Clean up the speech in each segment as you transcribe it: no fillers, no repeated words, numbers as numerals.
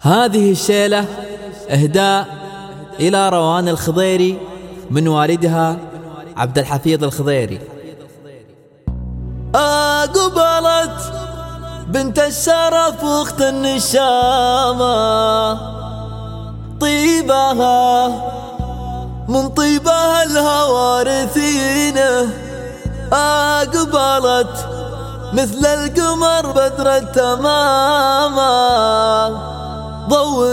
هذه الشيلة إهداء إلى روان الخضيري من والدها عبد الحفيظ الخضيري. قبلت بنت الشرف واخت النشامة، طيبها من طيبها الهوارثينه، قبلت مثل القمر بدر التمامة، ضو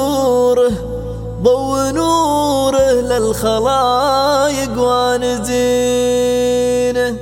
نوره للخلايق وانزينه.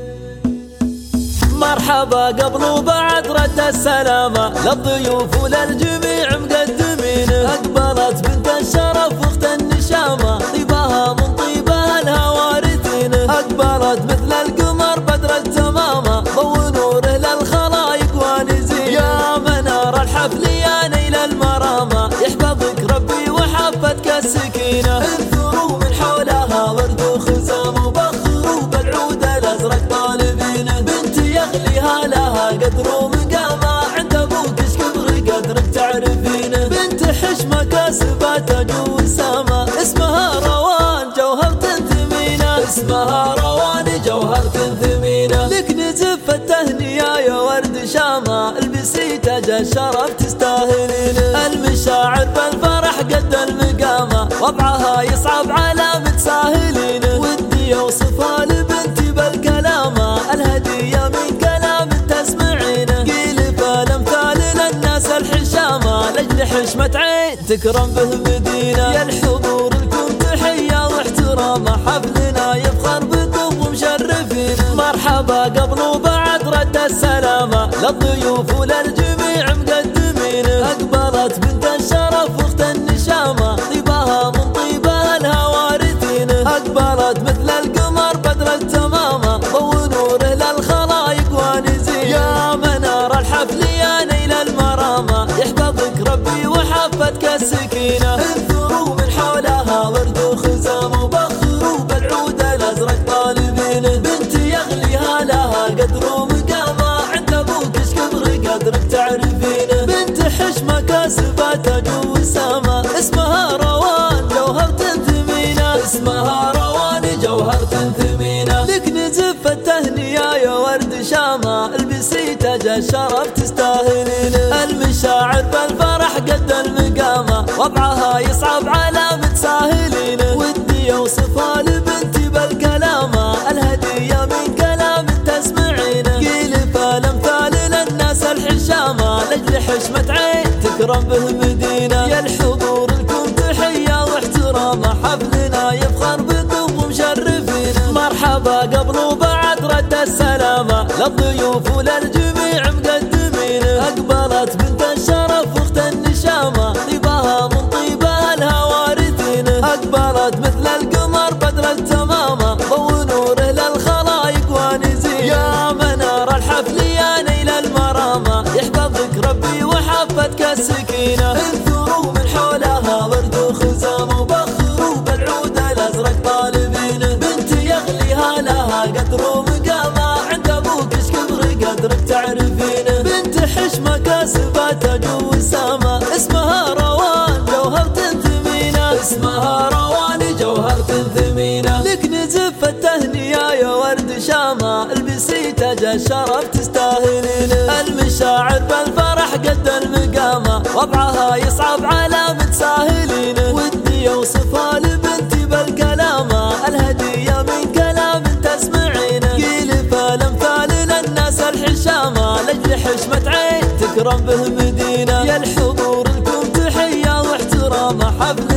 مرحبا قبل وبعد رد السلامة للضيوف وللجميع مقدمينه. أقبلت بنت الشرف واخت النشامة، طيبها من طيبها الهوارثينه، أقبلت مثل القمر بدر التمامة، ضو نوره للخلايق وانزينه. يا منار الحفل يا نيل المرامة، يحفظك ربي وحفتك السكينة. انثروا من حولها ورد وخزام وبخر وبالعود الازرق طالبينه. بنت يغليها لها قدر ومقامة، عند ابوك ايش كبر قدرك تعرفينه. بنت حشمة كاسبة تاج وسامة، اسمها روان جوهر تنثمينه، اسمها روان جوهر تنثمينه. لك نزف التهنئة يا ورد شامة، البسي تاج الشرف تستاهلينه. المشاعر بالفرح قد المقامة، وضعها يصعب على متساهلينه. ودي اوصفها لبنتي بالكلامة، الهدية من كلام تسمعينه. قيلي بالامثال للناس الحشامة، لاجل حشمة عين تكرم به مدينة. يا الحضور لكم تحية واحترام، حفلنا يفخر بكم ومشرفين. مرحبا قبل وبعد رد السلامة للضيوف وللجميع مقدمينه. أقبلت بنت الشرف واخت النشامة، طيبها من طيبها الهوارثينه، أقبلت مثل القمر بدر التمامة، ضو نوره للخلايق وانزينه. يا منار الحفل يا نيل المرامة، يحفظك ربي وحفتك السكينة. انثروا من حولها ورد وخزام وبخر وبالعود الازرق طالبينه. بنت يغليها لها قدر ومقامة، عند ابوك ايش كبر قدرك تعرفينه. بنت حشمة كاسبة تاج وسامة، اسمها روان جوهر تنثمينه، اسمها روان جوهر تنثمينه. لك نزف التهنئة يا ورد شامة، البسي تاج الشرف تستاهلينه. المشاعر بالفرح قد المقامة، وضعها يصعب على متساهلينه. ودي اوصفها لبنتي بالكلامة، الهدية من كلام تسمعينه. قيلي بالامثال للناس الحشامة، لاجل حشمة عين تكرم به مدينة. يا الحضور لكم تحية واحترام، حفلنا يفخر بكم ومشرفين. مرحبا قبل وبعد رد السلامة للضيوف وللجميع مقدمين. أقبلت بنت الشرف واخت النشامة، طيبها من طيبها الهوارثينه، أقبلت مثل القمر بدر التمامة، ضو نوره للخلايق وانزينه. يا منار الحفل يا نيل المرامة، يحفظك ربي وحفتك السكينة. انثروا من حولها ورد وخزام وبخر وبالعود الازرق طالبينه. بنت يغليها لها قدر ومقامة، عند ابوك ايش كبر قدرك تعرفينه. بنت حشمة كاسبة تاج وسامة، اسمها روان جوهر تنثمينه، اسمها روان جوهر تنثمينه. لك نزف التهنئة يا ورد شامة، البسي تاج الشرف تستاهلينه. المشاعر بالفرح قد المقامة، وضعها يصعب على متساهلينه. ودي اوصفها لبنتي بالكلامة، الهدية من كلام تسمعينه. قيلي بالامثال للناس الحشامة، لاجل حشمة عين تكرم به مدينة. يا الحضور لكم تحية واحترام، حفل